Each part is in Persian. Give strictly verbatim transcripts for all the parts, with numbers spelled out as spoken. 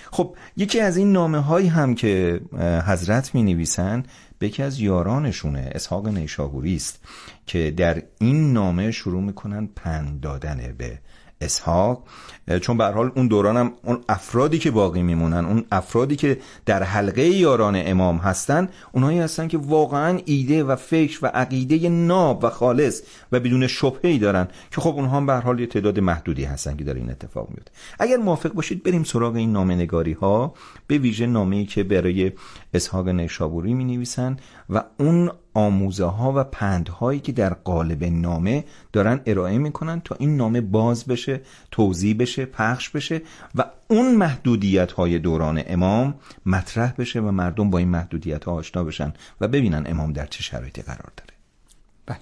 خب یکی از این نامه هایی هم که حضرت می نویسن به یکی از یارانشونه، اسحاق نیشابوری است که در این نامه شروع میکنن پند دادن به اسحاق، چون به هر حال اون دورانم اون افرادی که باقی میمونن، اون افرادی که در حلقه یاران امام هستن، اونایی هستن که واقعا ایده و فکر و عقیده ناب و خالص و بدون شبهه‌ای دارن که خب اونها هم به هر حال یه تعداد محدودی هستن که داره این اتفاق میفته. اگر موافق باشید بریم سراغ این نامه‌نگاری ها، به ویژه نامه‌ای که برای اسحاق نیشابوری می‌نویسن و اون آموزه ها و پندهایی که در قالب نامه دارن ارائه میکنن تا این نامه باز بشه، توزیع بشه، پخش بشه و اون محدودیت های دوران امام مطرح بشه و مردم با این محدودیت ها آشنا بشن و ببینن امام در چه شرایطی قرار داره. بله،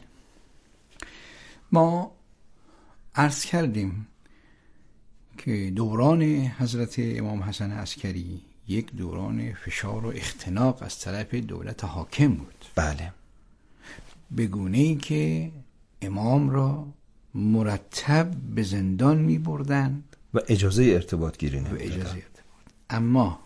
ما عرض کردیم که دوران حضرت امام حسن عسکری یک دوران فشار و اختناق از طرف دولت حاکم بود. بله، به گونه‌ای که امام را مرتب به زندان می بردند و اجازه ارتباط گیری نمی اجازه ارتباط. اما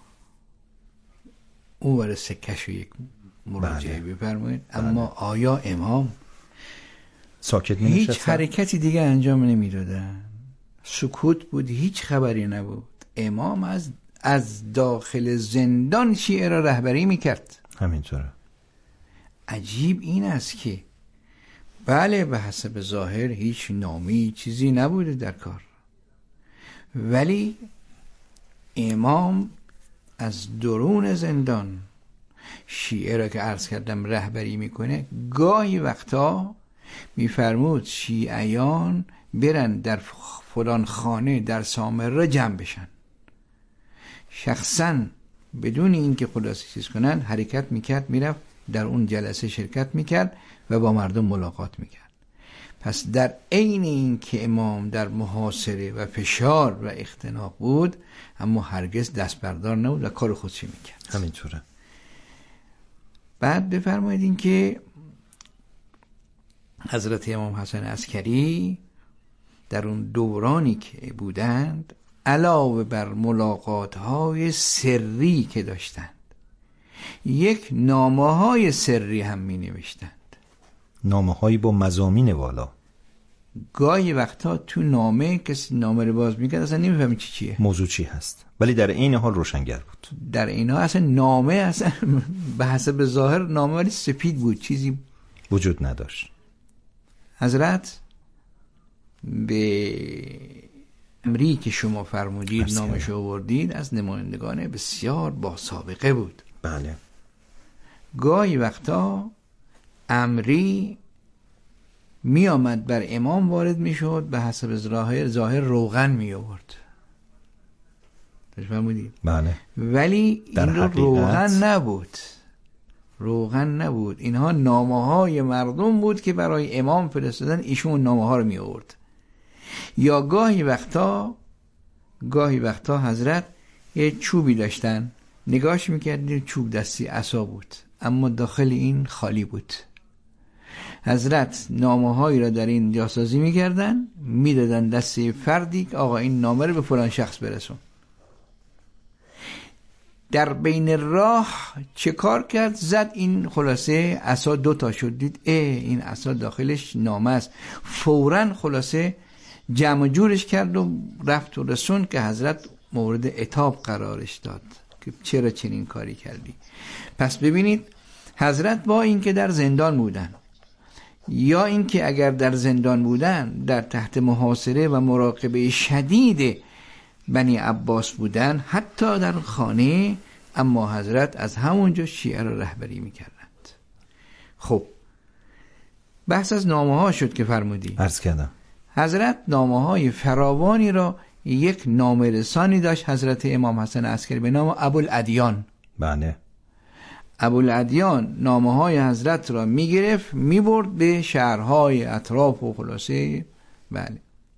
او برای سکش یک مراجعه بله. بفرمایید. بله. اما آیا امام ساکت می هیچ نشستن؟ حرکتی دیگه انجام نمی دادن؟ سکوت بود، هیچ خبری نبود. امام از از داخل زندان شیعه را رهبری می کرد. همینطوره. عجیب این است که بله به حسب ظاهر هیچ نامی چیزی نبوده در کار، ولی امام از درون زندان شیعه را که عرض کردم رهبری میکنه. گاهی وقتا میفرمود شیعیان برن در فلان خانه در سامره جمع بشن، شخصا بدون اینکه خلاصه چیز کنن حرکت میکرد، میرفت در اون جلسه شرکت میکرد و با مردم ملاقات میکرد. پس در عین این که امام در محاصره و فشار و اختناق بود، اما هرگز دست بردار نبود و کار خودشی میکرد. همینطوره. بعد بفرمایید این که حضرت امام حسن عسکری در اون دورانی که بودند، علاوه بر ملاقات‌های سری که داشتند، یک نامه‌های سری هم می‌نوشتند. نامه‌هایی با مضامین والا. گاهی وقتا تو نامه کسی نامه رو باز می‌کرد اصلا نمی‌فهمید چی چیه، موضوع چی هست، ولی در این حال روشنگر بود. در اینا اصلا نامه اصلا به حسب ظاهر نامه ولی سپید بود، چیزی وجود نداشت. حضرت به امری که شما فرمودید نامش آوردید از نمایندگان بسیار با سابقه بود. بله. گاهی وقتا امری می آمد بر امام وارد می شد، به حسب ظاهر ظاهر روغن می آورد. فرمودید؟ بله. ولی این رو روغن نبود، روغن نبود. اینها نامه های مردم بود که برای امام فرستادن، ایشون نامه ها رو می آورد. یا گاهی وقتا گاهی وقتا حضرت یه چوبی داشتن، نگاهش میکردید چوب دستی عصا بود، اما داخل این خالی بود. حضرت نامه هایی را در این جاسازی میکردن، میدادن دستی فردی که آقا این نامه رو به فلان شخص برسون. در بین راه چه کار کرد؟ زد این خلاصه عصا دو تا شد، دید اه این عصا داخلش نامه است، فوراً خلاصه جمع جورش کرد و رفت و رسون که حضرت مورد عتاب قرارش داد که چرا چنین کاری کردی. پس ببینید حضرت با اینکه در زندان بودن یا اینکه اگر در زندان بودن در تحت محاصره و مراقبه شدید بنی عباس بودن، حتی در خانه، اما حضرت از همونجا شیعه را رهبری میکردند. خب بحث از نامه ها شد که فرمودی. عرض کردم حضرت نامه های فراوانی را، یک نامه رسانی داشت حضرت امام حسن عسکری به نام ابوالادیان. بله. ابوالادیان نامه های حضرت را میگرفت میبرد به شهرهای اطراف و خلاصه. بله.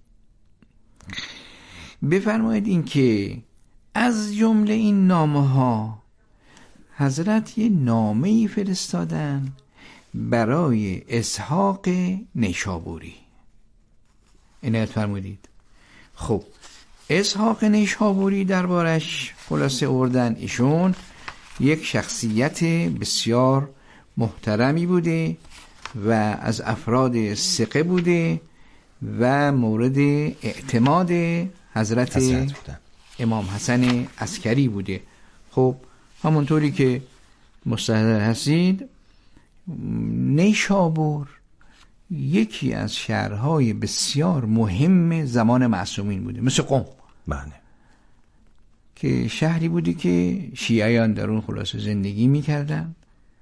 بفرمایید این که از جمله این نامه ها حضرت یه نامه‌ای فرستادن برای اسحاق نیشابوری. عنایت فرمودید. خب اسحاق نیشابوری دربارش خلاصه آوردن. ایشون یک شخصیت بسیار محترمی بوده و از افراد ثقه بوده و مورد اعتماد حضرت, حضرت امام حسن عسکری بوده. خب همونطوری که مستحضر هستید، نیشابور یکی از شهرهای بسیار مهم زمان معصومین بوده، مثل قم. بله. که شهری بوده که شیعیان در اون خلاصه زندگی میکردن.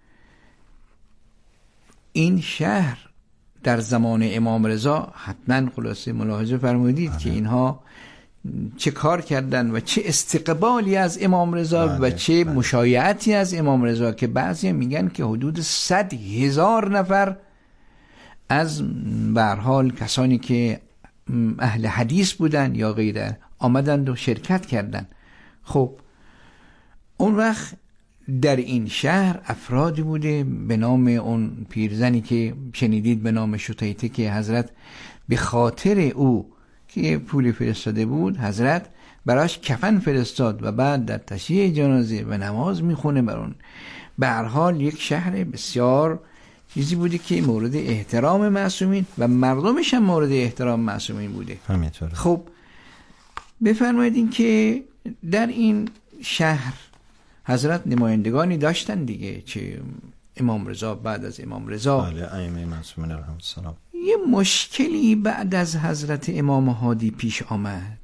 این شهر در زمان امام رضا حتما خلاصه ملاحظه فرمودید که اینها چه کار کردن و چه استقبالی از امام رضا و چه بله. مشایعتی از امام رضا، که بعضی میگن که حدود صد هزار نفر از به هر حال کسانی که اهل حدیث بودن یا غیره آمدند و شرکت کردند. خب اون وقت در این شهر افرادی بوده به نام اون پیرزنی که شنیدید به نام شتیته، که حضرت به خاطر او که پول فرستاده بود حضرت براش کفن فرستاد و بعد در تشییع جنازه و نماز میخونه بر اون. به هر حال یک شهر بسیار چیزی بوده که مورد احترام معصومین و مردمش هم مورد احترام معصومین بوده. همینطوره. خب بفرمایید این که در این شهر حضرت نمایندگانی داشتن دیگه، چه امام رضا، بعد از امام رضا بله ائمه معصومین علیهم السلام. یه مشکلی بعد از حضرت امام هادی پیش آمد.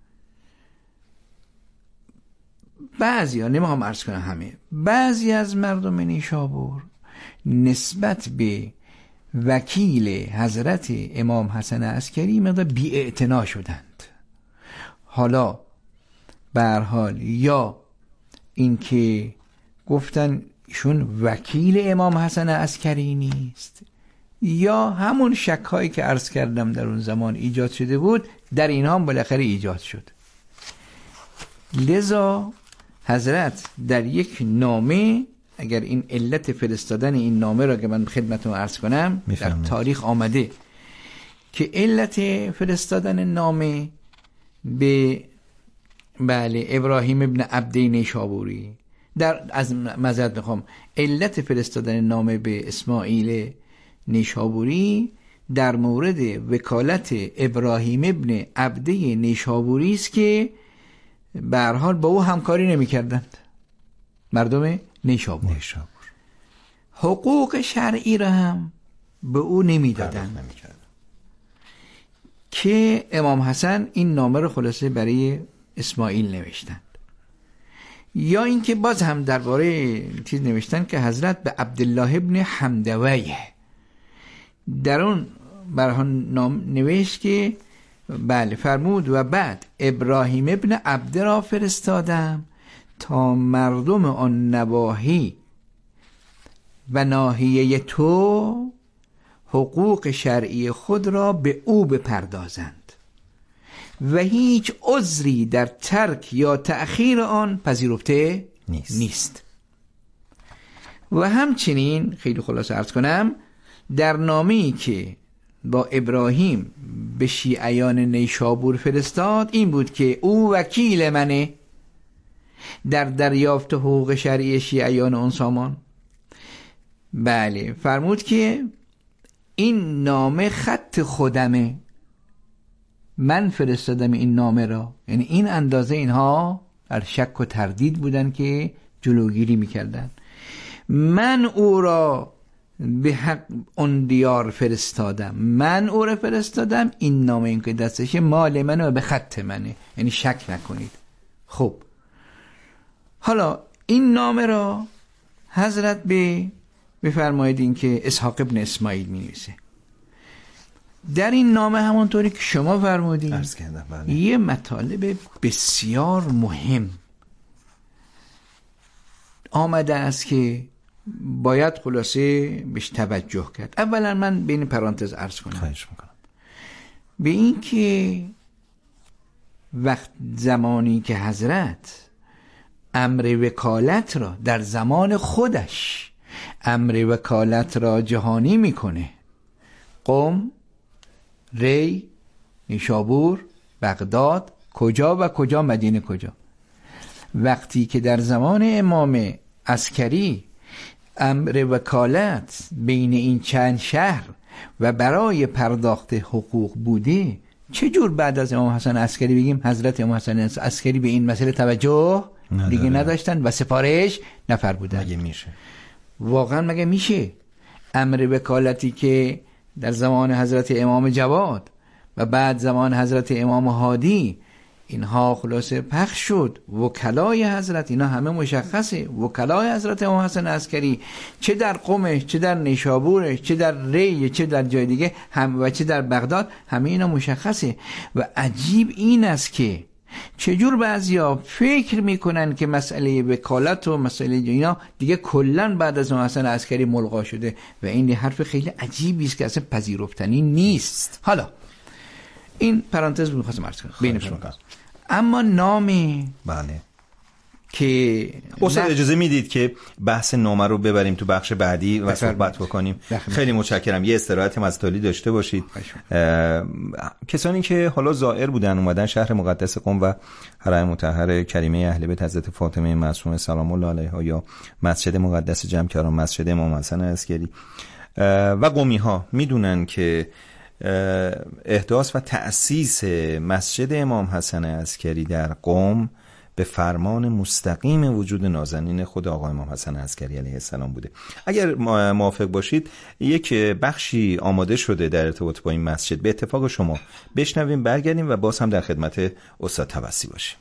بعضی ها، نمیخوام عرض کنم همه، بعضی از مردم نیشابور نسبت به وکیل حضرت امام حسن عسکری مقدار بی‌اعتنا شدند. حالا به هر حال یا اینکه گفتن ایشون وکیل امام حسن عسکری نیست، یا همون شک‌هایی که عرض کردم در اون زمان ایجاد شده بود در اینها هم بالاخره ایجاد شد. لذا حضرت در یک نامه، اگر این علت فرستادن این نامه را که من خدمتتون عرض کنم، در تاریخ آمده که علت فرستادن نامه به بله ابراهیم ابن عبده نیشابوری، در از معذرت میخوام علت فرستادن نامه به اسماعیل نیشابوری در مورد وکالت ابراهیم ابن عبده نیشابوری است که به هر حال با او همکاری نمی‌کردند مردم نیشابور. نیشابور حقوق شرعی را هم به او نمیدادند که امام حسن این نامه رو خلاصه برای اسماعیل نوشتند. یا اینکه باز هم درباره چیز نوشتن که حضرت به عبدالله ابن حمدویه در اون برای نام نوشت که بله فرمود و بعد ابراهیم ابن عبده را فرستادم تا مردم آن نواحی و ناحیه تو حقوق شرعی خود را به او بپردازند و هیچ عذری در ترک یا تأخیر آن پذیرفته نیست, نیست. و همچنین خیلی خلاصه عرض کنم در نامه‌ای که با ابراهیم به شیعیان نیشابور فرستاد این بود که او وکیل منه در دریافت حقوق شرعی شیعیان اون سامان. بله فرمود که این نامه خط خودمه، من فرستادم این نامه را. یعنی این اندازه اینها در شک و تردید بودن که جلوگیری میکردن. من او را به حق اون دیار فرستادم، من او را فرستادم، این نامه این که دستشه مال منه و به خط منه، یعنی شک نکنید. خب حالا این نامه را حضرت به بفرمایید این که اسحاق ابن اسماعیل می نویسه. در این نامه همونطوری که شما فرمودید بله. یه مطالب بسیار مهم آمده است که باید خلاصه بهش توجه کرد. اولا من بین پرانتز عرض کنم خواهش میکنم به این که وقت زمانی که حضرت امر وکالت را در زمان خودش امر وکالت را جهانی میکنه، قم، ری، نیشابور، بغداد، کجا و کجا، مدینه کجا، وقتی که در زمان امام عسکری امر وکالت بین این چند شهر و برای پرداخت حقوق بوده، چجور بعد از امام حسن عسکری بگیم حضرت امام حسن عسکری به این مسئله توجه نداره. دیگه نداشتن و سفارش نفرمودن؟ مگه میشه؟ واقعا مگه میشه؟ امر وکالتی که در زمان حضرت امام جواد و بعد زمان حضرت امام هادی اینها خلاصه پخش شد، وکلای حضرت اینا همه مشخصه، وکلای حضرت امام حسن عسکری چه در قمش، چه در نیشابورش، چه در ری، چه در جای دیگه هم و چه در بغداد، همه اینا مشخصه. و عجیب این است که چجور بعضیا فکر میکنن که مسئله وکالت و مسئله اینا دیگه کلن بعد از امام حسن عسکری ملغا شده و این حرف خیلی عجیبی است که اصلا پذیرفتنی نیست. حالا این پرانتز بود می‌خواستم عرض کنم بین پرانتز. اما نامی بله که استاد اجازه میدید که بحث نامه رو ببریم تو بخش بعدی و صحبت بکنیم؟ خیلی متشکرم. یه استراحت مستالی داشته باشید. کسانی که حالا زائر بودن اومدن شهر مقدس قم و حرم مطهر کریمه اهل بیت حضرت فاطمه معصومه سلام الله علیها یا مسجد مقدس جمکران، مسجد امام حسن عسکری و قمی ها میدونن که احداث و تأسیس مسجد امام حسن عسکری در قم به فرمان مستقیم وجود نازنین خود آقا امام حسن عسکری علیه السلام بوده. اگر موافق باشید یک بخشی آماده شده در ارتباط با این مسجد، به اتفاق شما بشنویم، برگردیم و باز هم در خدمت استاد توسی باشیم.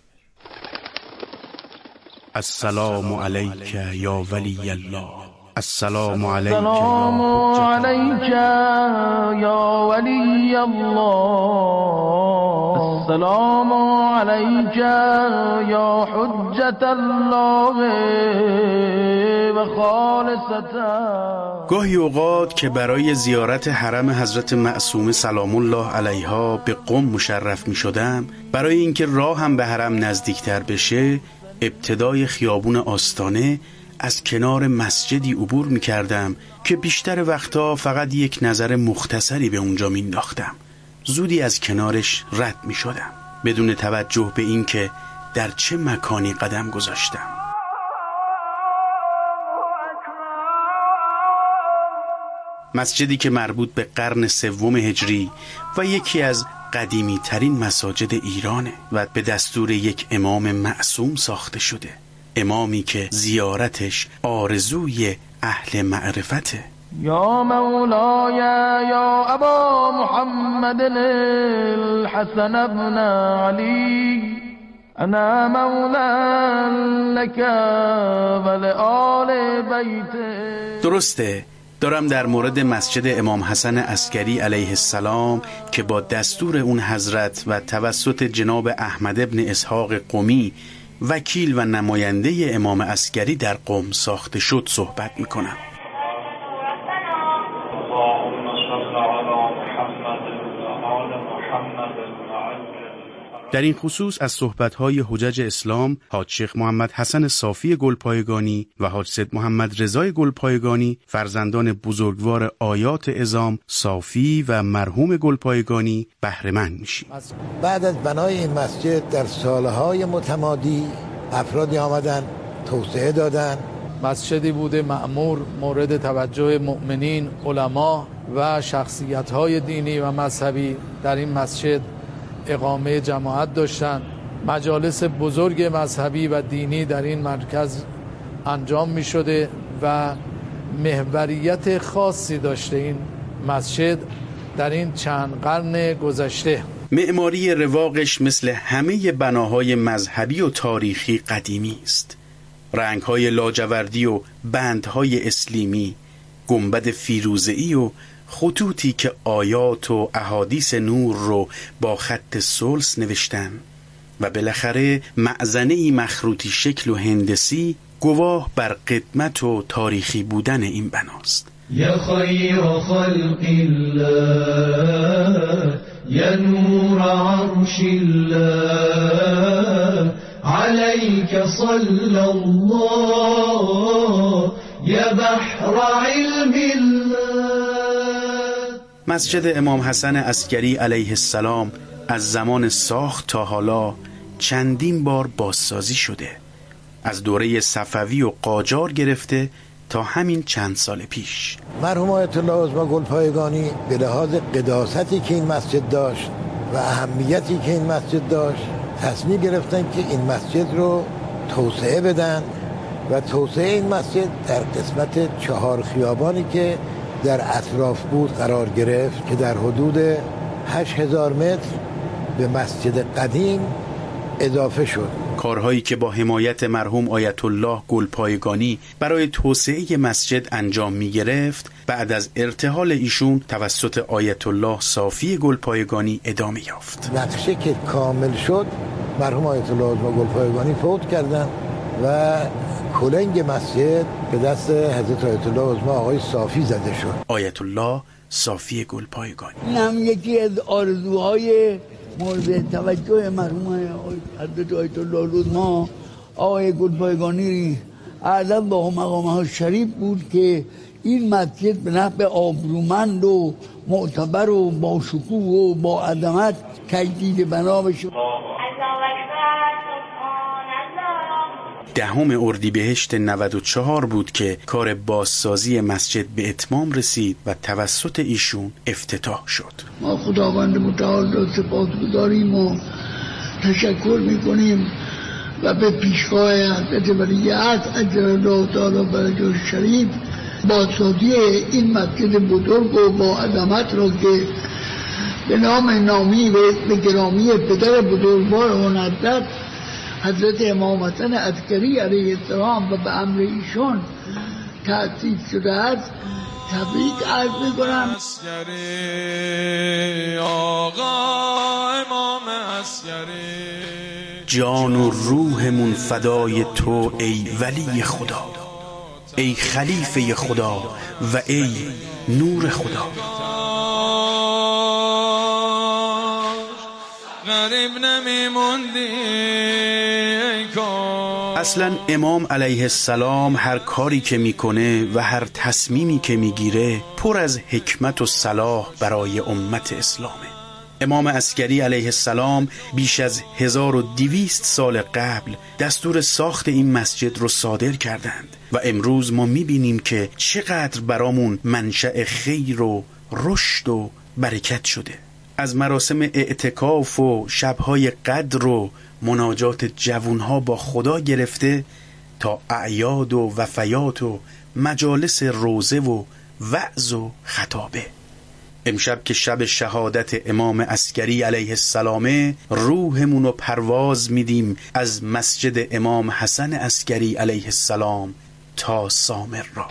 السلام علیک یا ولی الله، السلام علیک السلام علیک یا ولی الله، السلام علیک یا حجت الله و خالصتا. گاهی اوقات که برای زیارت حرم حضرت معصومه سلام الله علیها به قم مشرف می شدم، برای اینکه راهم به حرم نزدیکتر بشه ابتدای خیابون آستانه از کنار مسجدی عبور می کردم که بیشتر وقتا فقط یک نظر مختصری به اونجا می انداختم. زودی از کنارش رد می شدم بدون توجه به این که در چه مکانی قدم گذاشتم. مسجدی که مربوط به قرن سوم هجری و یکی از قدیمی ترین مساجد ایرانه و به دستور یک امام معصوم ساخته شده، امامی که زیارتش آرزوی اهل معرفته. یا مولای یا ابا محمد الحسن ابن علی، انا مولا لک ولآل بیت. درسته، دارم در مورد مسجد امام حسن عسکری علیه السلام که با دستور اون حضرت و توسط جناب احمد ابن اسحاق قمی وکیل و نماینده امام عسکری در قم ساخته شد صحبت میکنم. در این خصوص از صحبت‌های حجج اسلام حاج شیخ محمد حسن صافی گلپایگانی و حاج سید محمد رضای گلپایگانی، فرزندان بزرگوار آیات عظام صافی و مرحوم گلپایگانی، بهره مند میشیم. بعد از بنای این مسجد در سالهای متمادی افرادی آمدن توسعه دادن. مسجدی بوده مأمور مورد توجه مؤمنین، علما و شخصیت‌های دینی و مذهبی در این مسجد اقامه جماعت داشتن. مجالس بزرگ مذهبی و دینی در این مرکز انجام می شده و محوریت خاصی داشته این مسجد در این چند قرن گذشته. معماری رواقش مثل همه بناهای مذهبی و تاریخی قدیمی است. رنگ‌های لاجوردی و بندهای اسلیمی، گنبد فیروزه‌ای و خطوطی که آیات و احادیث نور رو با خط سلس نوشتن و بالاخره معزنه‌ای مخروطی شکل و هندسی گواه بر قدمت و تاریخی بودن این بناست. یا خیر خلق الله یا نور عرش الله علیک صلی الله یا بحر علم الله. مسجد امام حسن عسکری علیه السلام از زمان ساخت تا حالا چندین بار بازسازی شده از دوره صفوی و قاجار گرفته تا همین چند سال پیش. مرحوم آیت الله عظما گلپایگانی به لحاظ قداستی که این مسجد داشت و اهمیتی که این مسجد داشت تصمیم گرفتن که این مسجد رو توسعه بدن و توسعه این مسجد در قسمت چهار خیابانی که در اطراف بود قرار گرفت که در حدود هشت هزار متر به مسجد قدیم اضافه شد. کارهایی که با حمایت مرحوم آیت الله گلپایگانی برای توسعه مسجد انجام می گرفت بعد از ارتحال ایشون توسط آیت الله صافی گلپایگانی ادامه یافت. نقشه که کامل شد مرحوم آیت الله عظما گلپایگانی فوت کردن و کلنگ مسجد به دست حضرت آیت الله عظما آقای صافی زده شد. آیت الله صافی گلپایگانی. این هم یکی از آرزوهای مورد توجه مرحوم حضرت آیت الله عظما آقای گلپایگانی اعظم با مقامه شریف بود که این مسجد به نحو آبرومند و معتبر و با شکوه و با عظمت تجدید بنا بشه. دهم اردیبهشت نود و چهار بود که کار بازسازی مسجد به اتمام رسید و توسط ایشون افتتاح شد. ما خداوند متعال را سپاسگزاریم و تشکر میکنیم و به پیشگاه حضرت ولیعهد عجلالله تعالی فرجه شریف بازسازی این مسجد بزرگ و با عظمت را که به نام نامی و اسم گرامی پدر بزرگوار هنرمند حضرت امام حسن عسکری علیه السلام و به امر ایشان تأسیس شده است تبریک عرض می‌کنم. جان و روحمون فدای تو ای ولی خدا، ای خلیفه خدا و ای نور خدا. غریب نمیموندی. اصلا امام علیه السلام هر کاری که میکنه و هر تصمیمی که میگیره پر از حکمت و صلاح برای امت اسلامه. امام عسکری علیه السلام بیش از هزار و دویست سال قبل دستور ساخت این مسجد رو صادر کردند و امروز ما میبینیم که چقدر برامون منشأ خیر و رشد و برکت شده. از مراسم اعتکاف و شبهای قدر و مناجات جوانها با خدا گرفته تا اعیاد و وفیات و مجالس روزه و وعظ و خطابه. امشب که شب شهادت امام عسکری علیه السلام، روحمون رو پرواز میدیم از مسجد امام حسن عسکری علیه السلام تا سامر را.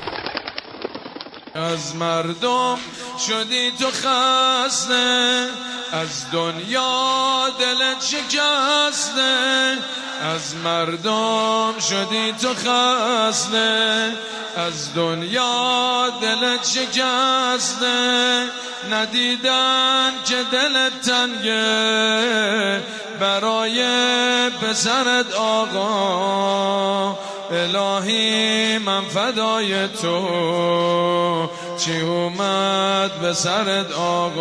از مردم شدی تو خسته، از دنیا دلت شکسته. از مردم شدی تو خسته، از دنیا دلت شکسته. ندیدن که دلت تنگه برای پسرت آقا. الهی من فدای تو، چی اومد به سرت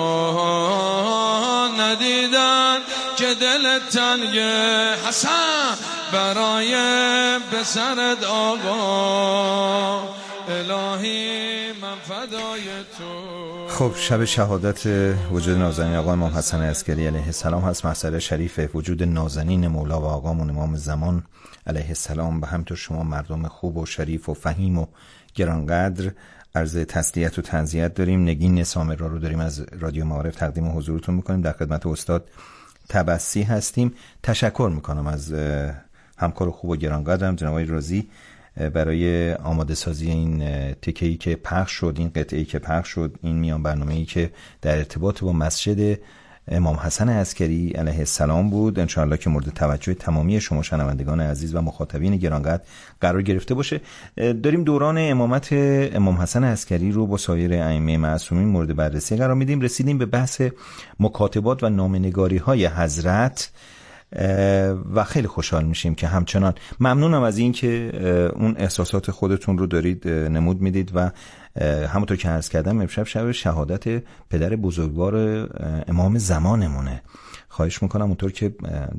آقا. ندیدن که دلت تنگه حسن برای به سرت آقا. الهی من فدای تو. خب شب شهادت وجود نازنین آقا امام حسن عسکری علیه السلام هست. مسئله شریف وجود نازنین مولا و آقامون امام زمان علیه السلام و همینطور شما مردم خوب و شریف و فهیم و گرانقدر عرض تسلیت و تعزیت داریم. نگین سامرا رو داریم از رادیو معارف تقدیم حضورتون میکنیم. در خدمت استاد تبسی هستیم. تشکر میکنم از همکار خوب و گرانقدرم جناب آقای رازی برای آماده سازی این تکه‌ای که پخش شد، این قطعه‌ای که پخش شد، این میان برنامه‌ای که در ارتباط با مسجد امام حسن عسکری علیه السلام بود. انشاءالله که مورد توجه تمامی شما شنوندگان عزیز و مخاطبین گرانقدر قرار گرفته باشه. داریم دوران امامت امام حسن عسکری رو با سایر ائمه معصومین مورد بررسی قرار میدیم. رسیدیم به بحث مکاتبات و نامه‌نگاری‌های حضرت و خیلی خوشحال میشیم که همچنان ممنونم از این که اون احساسات خودتون رو دارید نمود میدید و همونطور که عرض کردم امشب شب شهادت پدر بزرگوار امام زمانمونه. خواهش میکنم اونطور که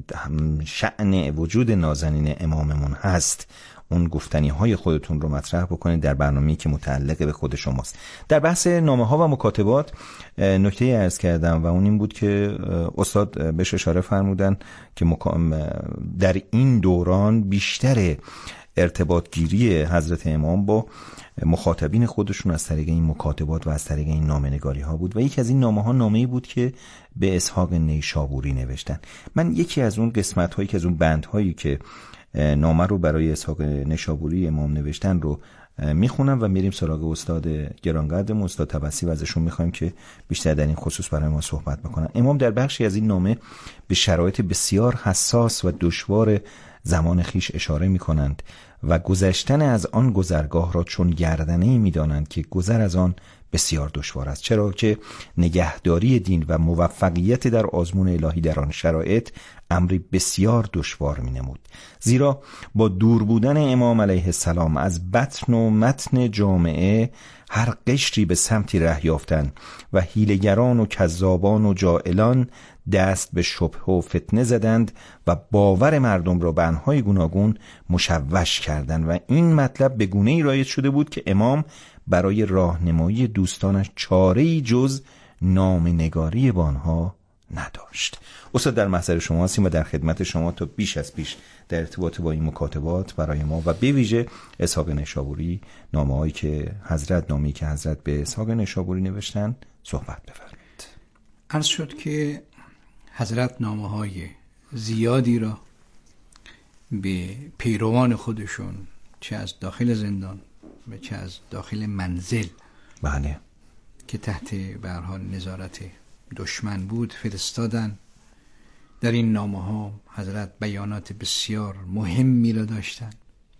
شأن وجود نازنین اماممون هست اون گفتنی های خودتون رو مطرح بکنید در برنامه‌ای که متعلق به خود شماست. در بحث نامه ها و مکاتبات نکته‌ای عرض کردم و اون این بود که استاد بهش اشاره فرمودن که در این دوران بیشتر ارتباط گیری حضرت امام با مخاطبین خودشون از طریق این مکاتبات و از طریق این نامه‌نگاری ها بود و یکی از این نامه ها نامه‌ای بود که به اسحاق نیشابوری نوشتن. من یکی از اون قسمت هایی که از اون بند هایی که نامه رو برای اسحاق نیشابوری امام نوشتن رو میخونم و میریم سراغ استاد گرانقدرمون استاد تبسی و ازشون میخوایم که بیشتر در این خصوص برای ما صحبت بکنن. امام در بخشی از این نامه به شرایط بسیار حساس و دشوار زمان خیش اشاره میکنند و گذشتن از آن گذرگاه را چون گردنه‌ای میدانند که گذر از آن بسیار دشوار است، چرا که نگهداری دین و موفقیت در آزمون الهی در آن شرایط امری بسیار دشوار می نمود، زیرا با دور بودن امام علیه السلام از بطن و متن جامعه هر قشری به سمتی ره یافتن و حیله‌گران و کذابان و جائلان دست به شبه و فتنه زدند و باور مردم را به انواع گوناگون مشوش کردند و این مطلب به گونه‌ای رایج شده بود که امام برای راهنمایی دوستانش چاره‌ای جز نامه‌نگاری با آنها نداشت. استاد در محضر شما هستیم و در خدمت شما تا بیش از پیش در ارتباط با این مکاتبات برای ما و به ویژه اسحاق نیشابوری نامه‌هایی که حضرت نامه‌ای که حضرت به اسحاق نیشابوری نوشتن صحبت بفرمایید. عرض شد که حضرت نامه‌های زیادی را به پیروان خودشون چه از داخل زندان و چه از داخل منزل بله که تحت به هر حال نظارت دشمن بود فرستادن. در این نامه ها حضرت بیانات بسیار مهمی را داشتند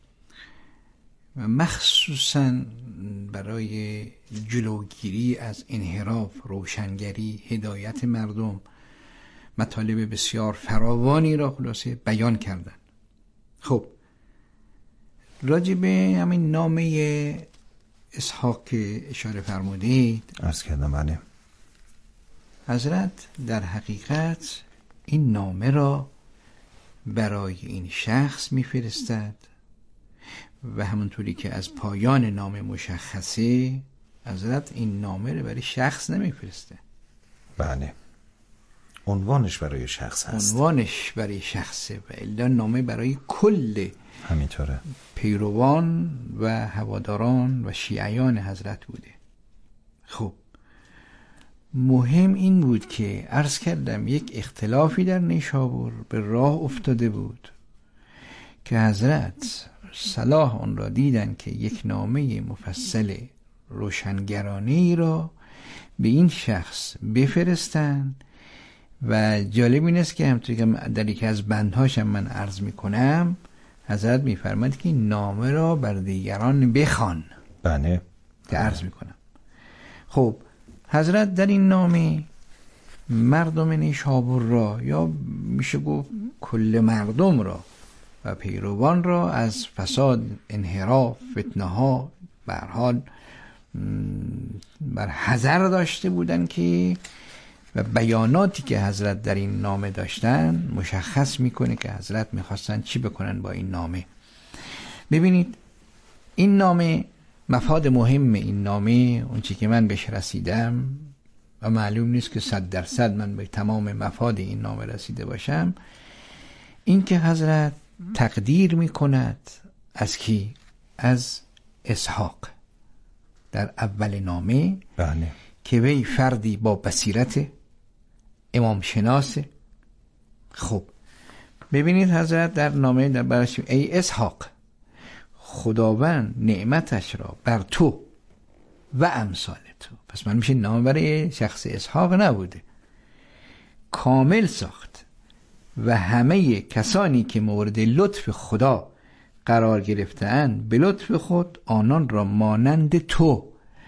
و مخصوصا برای جلوگیری از انحراف، روشنگری، هدایت مردم مطالب بسیار فراوانی را خلاصه بیان کردند. خب راجع به همین نامه اسحاق که اشاره فرمودید عرض کردم بله حضرت در حقیقت این نامه را برای این شخص میفرستد و همونطوری که از پایان نامه مشخصه حضرت این نامه را برای شخص نمیفرسته. بله عنوانش برای شخص هست عنوانش برای شخصه و الا نامه برای کل همینطوره پیروان و هواداران و شیعیان حضرت بوده. خب مهم این بود که عرض کردم یک اختلافی در نیشابور به راه افتاده بود که حضرت صلاح آن را دیدن که یک نامه مفصل روشنگرانه‌ای را به این شخص بفرستن و جالب این است که همونطور که در یکی از بندهاشم من عرض میکنم حضرت میفرماید که این نامه را بر دیگران بخوان. بله که عرض میکنم. خب حضرت در این نامه مردم نیشابور را یا میشه گفت کل مردم را و پیروان را از فساد، انحراف، فتنه ها به هر حال بر حذر داشته بودن که و بیاناتی که حضرت در این نامه داشتن مشخص میکنه که حضرت میخواستن چی بکنن با این نامه. ببینید این نامه مفاد مهم این نامه اون چی که من بهش رسیدم و معلوم نیست که صد درصد من به تمام مفاد این نامه رسیده باشم، این که حضرت تقدیر میکند از کی؟ از اسحاق در اول نامه. بله. که وی فردی با بصیرت، امام شناسه. خب ببینید حضرت در نامه در برش ای اسحاق خداوند نعمتش را بر تو و امثال تو، پس من میشه نام برای شخص اسحاق نبوده، کامل ساخت و همه کسانی که مورد لطف خدا قرار گرفتند به لطف خود آنان را مانند تو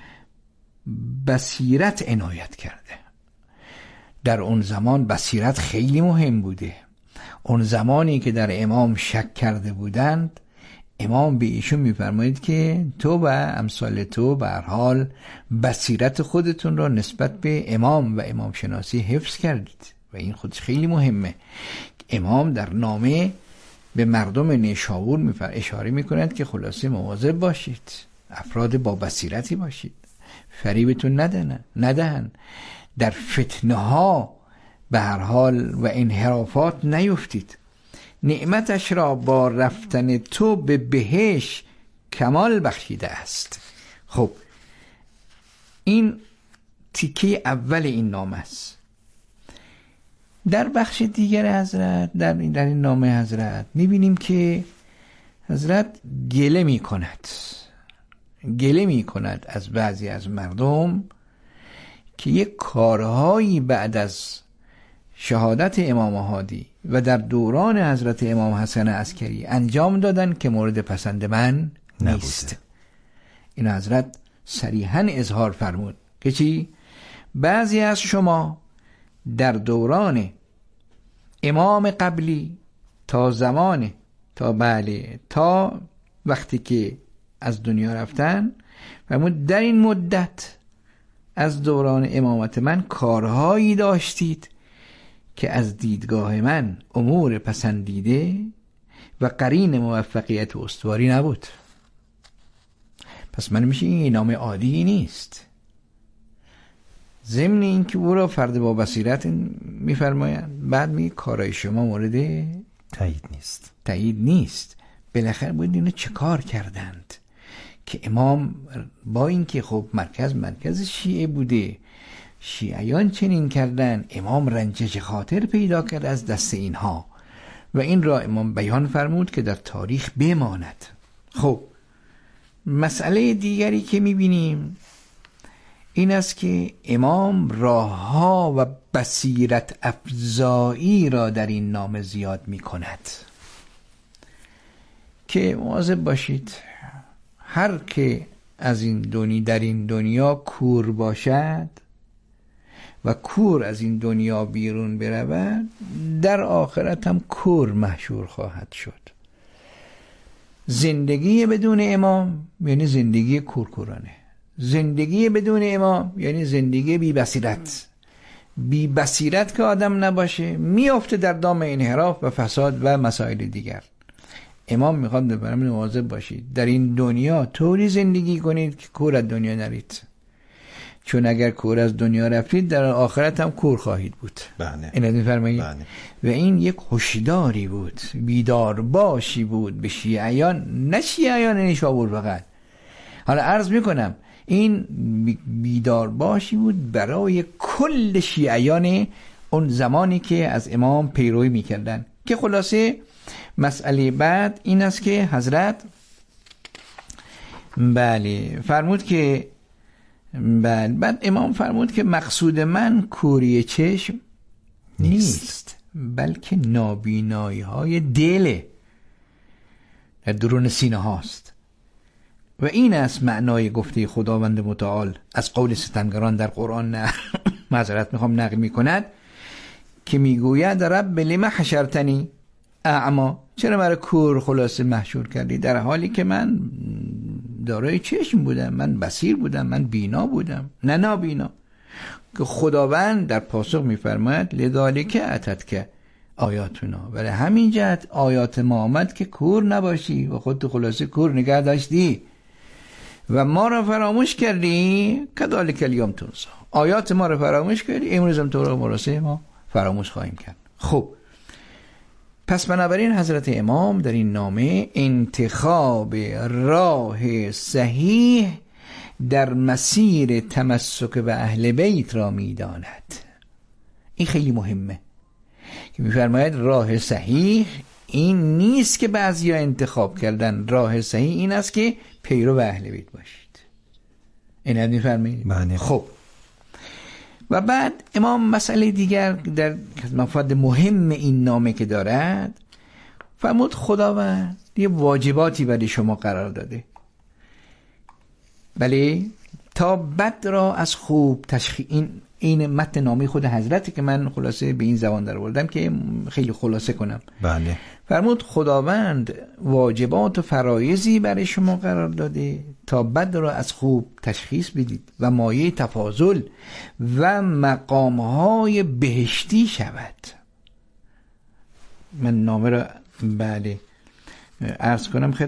بصیرت عنایت کرده. در اون زمان بصیرت خیلی مهم بوده. اون زمانی که در امام شک کرده بودند امام به ایشون میفرماید که تو و امثال تو به هر حال بصیرت خودتون را نسبت به امام و امام شناسی حفظ کردید و این خودش خیلی مهمه. امام در نامه به مردم نیشابور میفر اشاره میکنند که خلاصه مواظب باشید، افراد با بصیرتی باشید، فریبتون ندهن ندهن در فتنه ها به هر حال و انحرافات نیفتید. نعمتش را با رفتن تو به بهشت کمال بخشیده است. خب این تیکه اول این نامه است. در بخش دیگر حضرت در این, در این نامه حضرت میبینیم که حضرت گله می کند گله می کند از بعضی از مردم که یک کارهایی بعد از شهادت امام هادی و در دوران حضرت امام حسن عسکری انجام دادن که مورد پسند من نیست. این حضرت صریحاً اظهار فرمود که چی؟ بعضی از شما در دوران امام قبلی تا زمان تا بله تا وقتی که از دنیا رفتن فرمود در این مدت از دوران امامت من کارهایی داشتید که از دیدگاه من امور پسندیده و قرین موفقیت و استواری نبود. پس من میشه این نام عادی نیست. ضمن این که او را فرد با بصیرت میفرمایند، بعد میگه کارهای شما مورد تایید نیست تایید نیست. بالاخره باید اینو چه کار کردند که امام با اینکه خب مرکز مرکز شیعه بوده، شیعیان چنین کردن، امام رنجش خاطر پیدا کرد از دست اینها و این را امام بیان فرمود که در تاریخ بماند. خب مسئله دیگری که میبینیم این است که امام راهها و بصیرت افزایی را در این نامه زیاد می کند که مواظب باشید هر که از این دنیا در این دنیا کور باشد و کور از این دنیا بیرون برود، در آخرت هم کور محشور خواهد شد. زندگی بدون امام یعنی زندگی کورکورانه، زندگی بدون امام یعنی زندگی بی بصیرت. بی بصیرت که آدم نباشه میافته در دام انحراف و فساد و مسائل دیگر. امام میخواد بفرماید مواظب باشید در این دنیا طوری زندگی کنید که کور از دنیا نرید، چون اگر کور از دنیا رفتید در آخرت هم کور خواهید بود. بله. این میفرمایید. بله. و این یک هشداری بود، بیدار باشی بود به شیعیان، نه شیعیان نیشابور فقط. حالا عرض میکنم این بیدار باشی بود برای کل شیعیان اون زمانی که از امام پیروی میکردن. که خلاصه مسئله بعد این است که حضرت بله فرمود که بله بعد امام فرمود که مقصود من کوری چشم نیست, نیست بلکه نابینایی های دل در درون سینه هاست. و این است معنای گفته خداوند متعال از قول ستمگران در قرآن نه معذرت میخوام نقل میکند که میگوید رب لما حشرتنی اعما، چرا مرا کور خلاصه محشور کردی در حالی که من دارای چشم بودم، من بصیر بودم، من بینا بودم نه نابینا. که خداوند در پاسخ میفرماید لذالک اتتک آیاتنا، ولی همین جهت آیات ما آمد که کور نباشی و خودت خلاصه کور نگه داشتی و ما را فراموش کردی. کذالک الیوم تنسی، آیات ما را فراموش کردی، امروز هم تو را مراسه ما فراموش خواهیم کرد. خب پس بنابراین حضرت امام در این نامه انتخاب راه صحیح در مسیر تمسک به اهل بیت را می‌داند. این خیلی مهمه که می‌فرماید راه صحیح این نیست که بعضیا انتخاب کردن، راه صحیح این است که پیرو اهل بیت باشید. این می‌فرمایید؟ بله. خب و بعد امام مسئله دیگر در مفاد مهم این نامه که دارد فرمود خداوند یه واجباتی برای شما قرار داده، بله تا بد را از خوب تشخیص. این این متن نامه خود حضرتی که من خلاصه به این زبان در آوردم که خیلی خلاصه کنم. بله. فرمود خداوند واجبات و فرایضی برای شما قرار داده تا بد را از خوب تشخیص بدید و مایه تفاضل و مقامهای بهشتی شود. من نامه را بله عرض کنم خدمت